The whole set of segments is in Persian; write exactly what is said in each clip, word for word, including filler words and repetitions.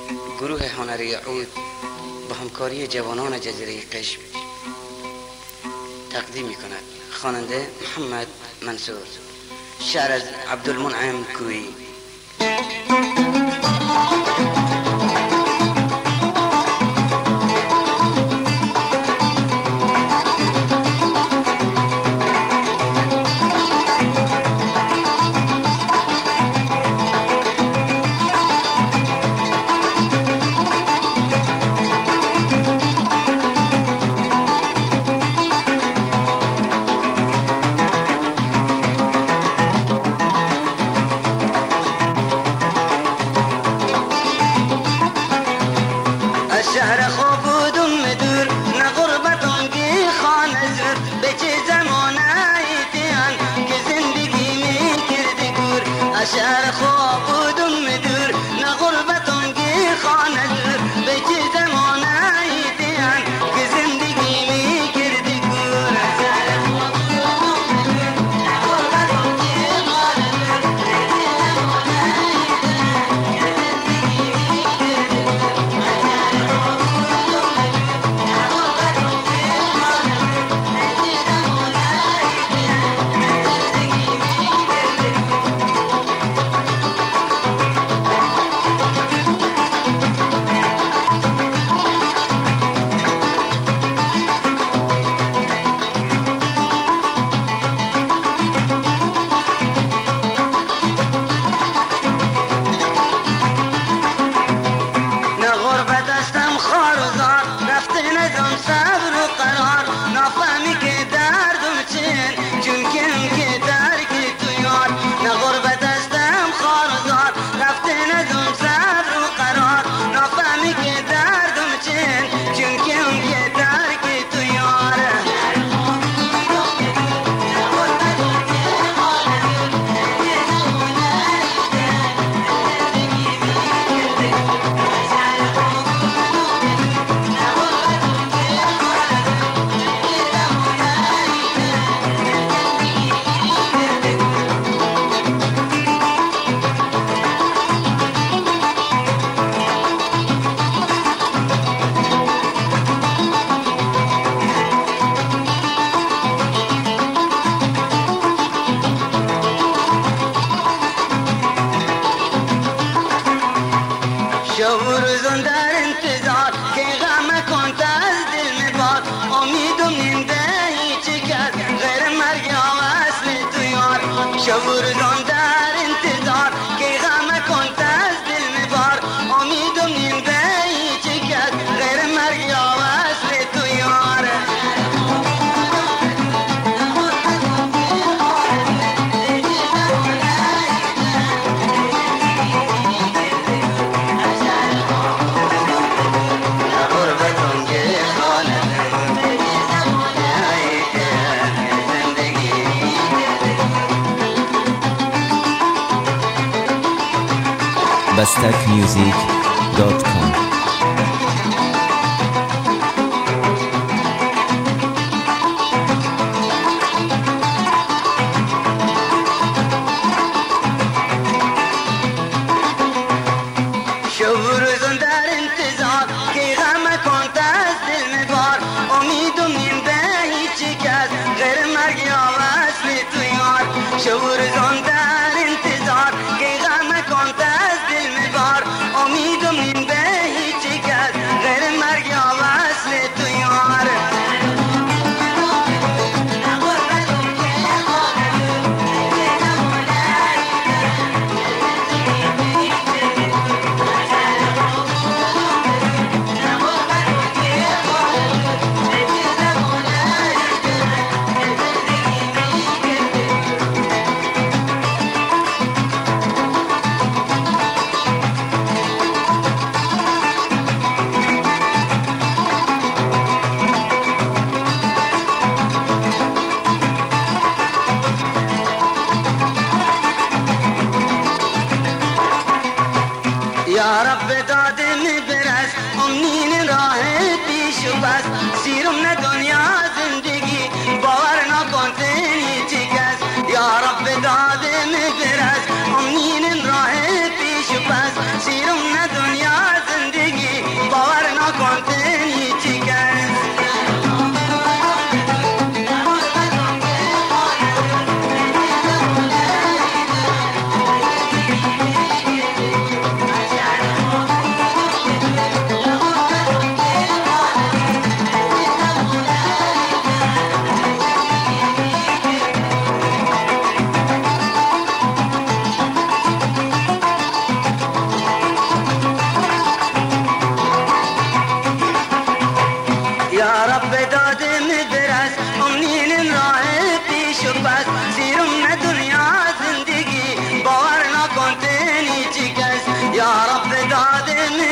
گروه هنری عود با همکاری جوانان جزیره قشم تقدیم می‌کند. خواننده محمد منصور، شعر از عبدالمنعم کویی. شهر خوب بودم دور نه غربتم که خانه زور به چه زمانه ایتیان که زندگی می کردی گور. شهر خوب بودم دور نه غربتم که خانه زور به چه زمانه ایتیان که زندگی می کردی گور. شورزون در انتظار که غم کنت از دل میباد، امیدم نینده هیچی کس غیر مرگ و اصل تو یار. شورزون در انتظار که غم کنت از دل میباد، امیدم نینده هیچی کس غیر مرگ و اصل تو یار. بستک میوزیک دات کام. شورزون در انتظار که غم کنت از دل میبار، امیدم نینده هیچی کس غیر مرگ یا وصل تو یار. شورزون در انتظار که غم کنت از دل میبار، امیدم نینده هیچی کس غیر مرگ یا وصل تو یار. یا رب دادم برس امنین راه پیش و بس، سیرم نه دنیا زندگی باور نکن هیچی کس. یا رب دادم برس امنین راه پیش و بس، سیرم نه دنیا زندگی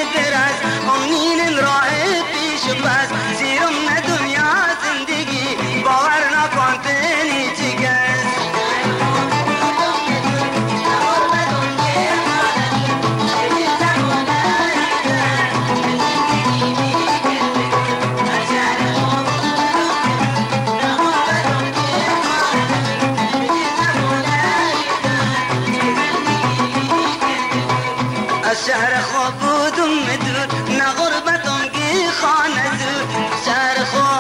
درست امین راه پیش بس زیرم نه دنیا زندگی باور نکن تنی چیگست شهر خواب بودم مدور نه غربتم کی خانه دور شهر خواب